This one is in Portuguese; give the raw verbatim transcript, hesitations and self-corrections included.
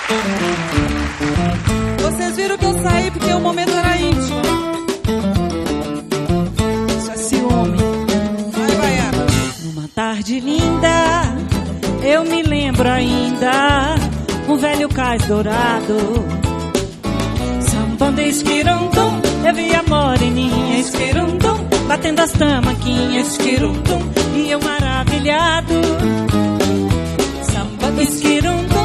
Vocês viram que eu saí porque o momento era íntimo. Isso é ciúme. Vai, Baiana. Numa tarde linda, eu me lembro ainda, um velho cais dourado, sambando esquirundum, eu vi a moreninha esquirundum, batendo as tamanquinhas esquirundum, e eu maravilhado, sambando esquirundum,